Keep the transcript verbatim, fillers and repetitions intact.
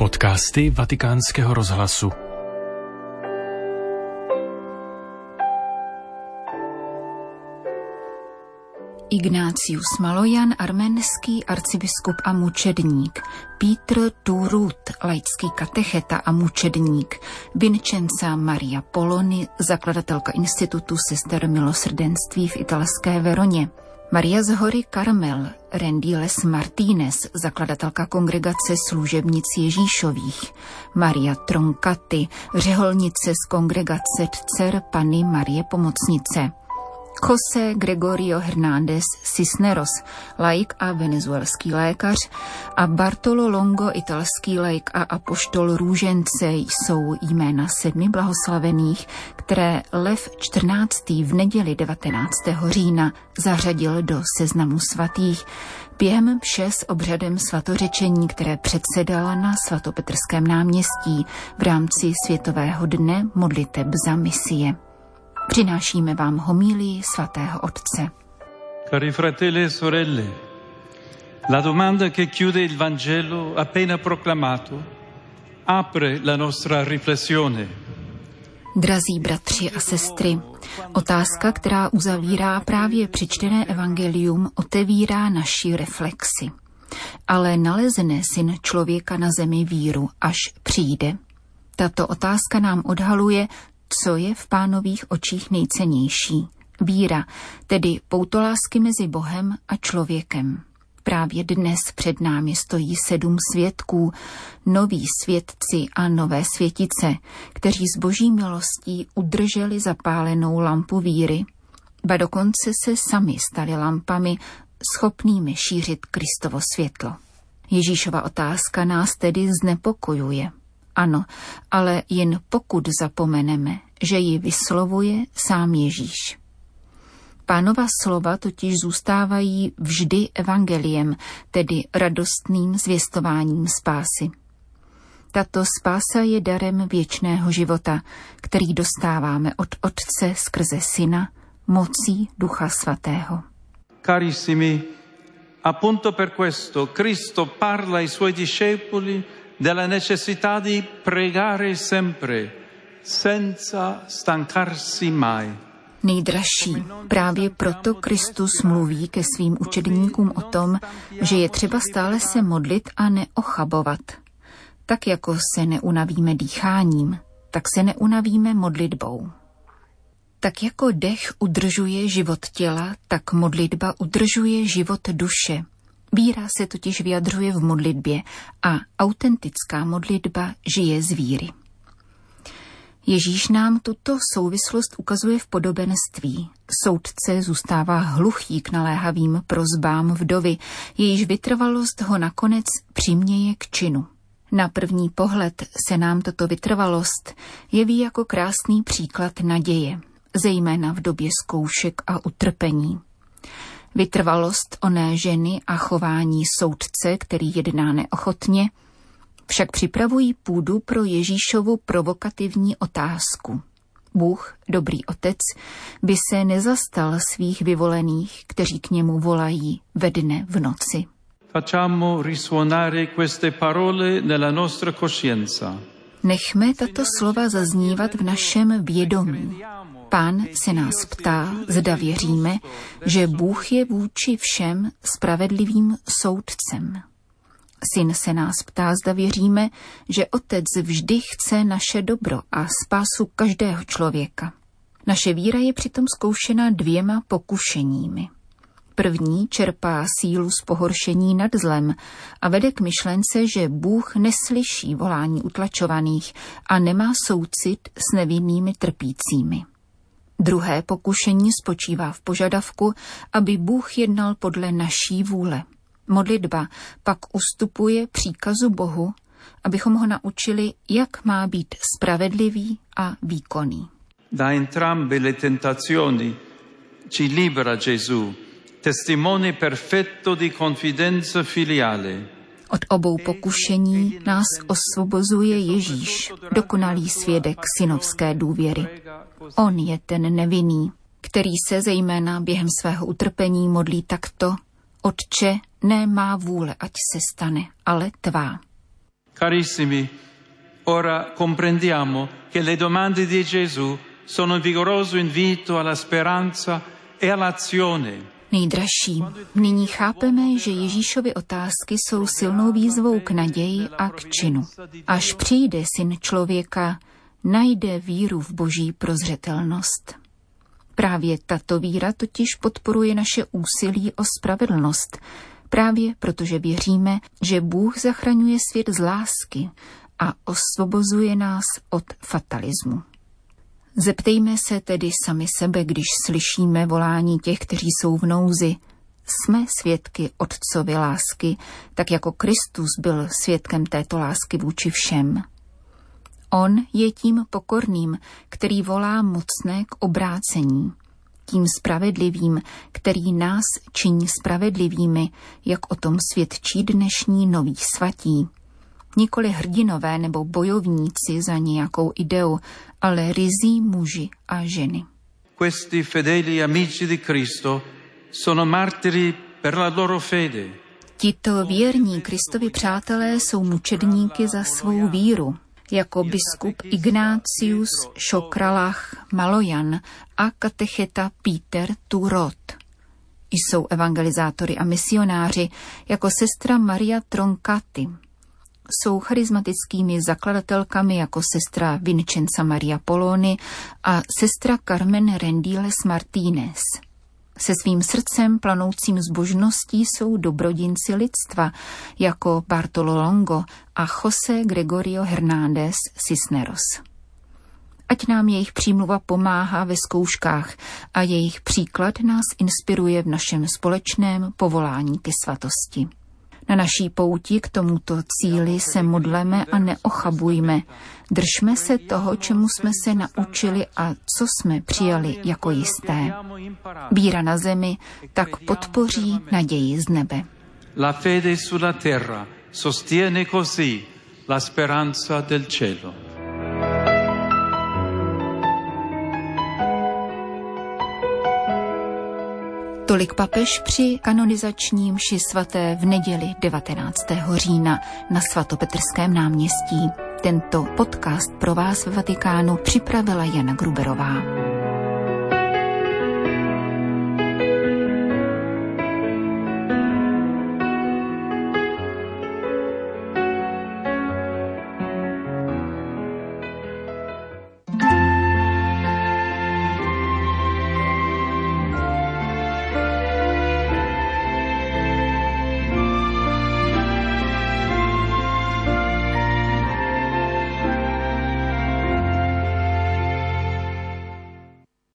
Podcasty Vatikánského rozhlasu. Ignácius Malojan, arménský arcibiskup a mučedník, Pítr Turut, laický katecheta a mučedník, Vincenza Maria Poloni, zakladatelka institutu sester milosrdenství v italské Veroně, Maria z hory Karmel, Rendiles Martínez, zakladatelka kongregace služebnic Ježíšových, Maria Troncati, řeholnice z kongregace Dcer Panny Marie Pomocnice, José Gregorio Hernández Cisneros, laik a venezuelský lékař, a Bartolo Longo, italský laik a apoštol růžence jsou jména sedmi blahoslavených, které Lev čtrnáctý v neděli devatenáctého října zařadil do seznamu svatých během mše s obřadem svatořečení, které předsedala na svatopetrském náměstí v rámci Světového dne modliteb za misie. Přinášíme vám homílii svatého otce. Cari fratelli e sorelle, la domanda che chiude il Vangelo appena proclamato apre la nostra riflessione. Drazí bratři a sestry, otázka, která uzavírá právě přečtené evangelium, otevírá naši reflexi. Ale nalezne syn člověka na zemi víru, až přijde? Tato otázka nám odhaluje, co je v Pánových očích nejcennější. Víra, tedy poutolásky mezi Bohem a člověkem. Právě dnes před námi stojí sedm svědků, noví svědci a nové světice, kteří z boží milostí udrželi zapálenou lampu víry, ba dokonce se sami stali lampami, schopnými šířit Kristovo světlo. Ježíšova otázka nás tedy znepokojuje. Ano, ale jen pokud zapomeneme, že ji vyslovuje sám Ježíš. Pánova slova totiž zůstávají vždy evangeliem, tedy radostným zvěstováním spásy. Tato spása je darem věčného života, který dostáváme od Otce skrze Syna, mocí Ducha Svatého. Carissimi, appunto per questo Cristo parla ai suoi discepoli della necessità di pregare sempre, senza stancarsi mai. Nejdražší, právě proto Kristus mluví ke svým učedníkům o tom, že je třeba stále se modlit a neochabovat. Tak jako se neunavíme dýcháním, tak se neunavíme modlitbou. Tak jako dech udržuje život těla, tak modlitba udržuje život duše. Víra se totiž vyjadřuje v modlitbě a autentická modlitba žije z víry. Ježíš nám tuto souvislost ukazuje v podobenství. Soudce zůstává hluchý k naléhavým prosbám vdovy, jejíž vytrvalost ho nakonec přiměje k činu. Na první pohled se nám tato vytrvalost jeví jako krásný příklad naděje, zejména v době zkoušek a utrpení. Vytrvalost oné ženy a chování soudce, který jedná neochotně, však připravují půdu pro Ježíšovu provokativní otázku. Bůh, dobrý otec, by se nezastal svých vyvolených, kteří k němu volají ve dne v noci. Facciamo risuonare queste parole nella nostra coscienza. Nechme tato slova zaznívat v našem vědomí. Pán se nás ptá, zda věříme, že Bůh je vůči všem spravedlivým soudcem. Syn se nás ptá, zda věříme, že Otec vždy chce naše dobro a spásu každého člověka. Naše víra je přitom zkoušena dvěma pokušeními. První čerpá sílu z pohoršení nad zlem a vede k myšlence, že Bůh neslyší volání utlačovaných a nemá soucit s nevinnými trpícími. Druhé pokušení spočívá v požadavku, aby Bůh jednal podle naší vůle. Modlitba pak ustupuje příkazu Bohu, abychom ho naučili, jak má být spravedlivý a výkonný. Da entrambe le tentazioni ci libera Gesù, testimone perfetto di confidenza filiale. Od obou pokušení nás osvobozuje Ježíš, dokonalý svědek synovské důvěry. On je ten nevinný, který se zejména během svého utrpení modlí takto: Otče, ne má vůle, ať se stane, ale tvá. Carissimi, ora comprendiamo che le domande di Gesù sono un vigoroso invito alla speranza e all'azione. Nejdražší, nyní chápeme, že Ježíšovy otázky jsou silnou výzvou k naději a k činu. Až přijde Syn člověka, najde víru v Boží prozřetelnost. Právě tato víra totiž podporuje naše úsilí o spravedlnost, právě protože věříme, že Bůh zachraňuje svět z lásky a osvobozuje nás od fatalismu. Zeptejme se tedy sami sebe, když slyšíme volání těch, kteří jsou v nouzi. Jsme svědky Otcovy lásky, tak jako Kristus byl svědkem této lásky vůči všem. On je tím pokorným, který volá mocné k obrácení. Tím spravedlivým, který nás činí spravedlivými, jak o tom svědčí dnešní noví svatí. Nikoli hrdinové nebo bojovníci za nějakou ideu, ale ryzí muži a ženy. Questi fedeli amici di Cristo sono martiri per la loro fede. Tito věrní Kristovi přátelé jsou mučedníky za svou víru, jako biskup Ignácius Šokralach Malojan a katecheta Peter Turot. Jsou evangelizátory a misionáři, jako sestra Maria Troncaty. Jsou charismatickými zakladatelkami jako sestra Vincenza Maria Poloni a sestra Carmen Rendiles Martínez. Se svým srdcem planoucím zbožností jsou dobrodinci lidstva, jako Bartolo Longo a José Gregorio Hernández Cisneros. Ať nám jejich přímluva pomáhá ve zkouškách a jejich příklad nás inspiruje v našem společném povolání ke svatosti. Na naší pouti k tomuto cíli se modleme a neochabujme. Držme se toho, čemu jsme se naučili a co jsme přijali jako jisté. Víra na zemi tak podpoří naději z nebe. La fede sulla terra sostiene così la speranza del cielo. Tolik papež při kanonizační mši svaté v neděli devatenáctého října na svatopetrském náměstí. Tento podcast pro vás ve Vatikánu připravila Jana Gruberová.